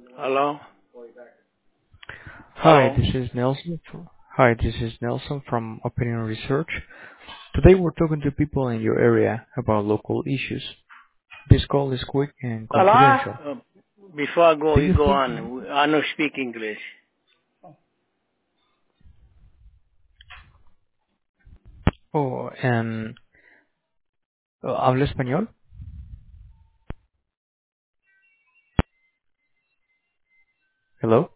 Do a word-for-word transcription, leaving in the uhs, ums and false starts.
Hello? Hi, Hello? this is Nelson. fr- Hi, this is Nelson from Opinion Research. Today we're talking to people in your area about local issues. This call is quick and Hello? confidential. Uh, before I go, Do you you go think? on. I don't speak English. Oh, and uh, habla español? Hello?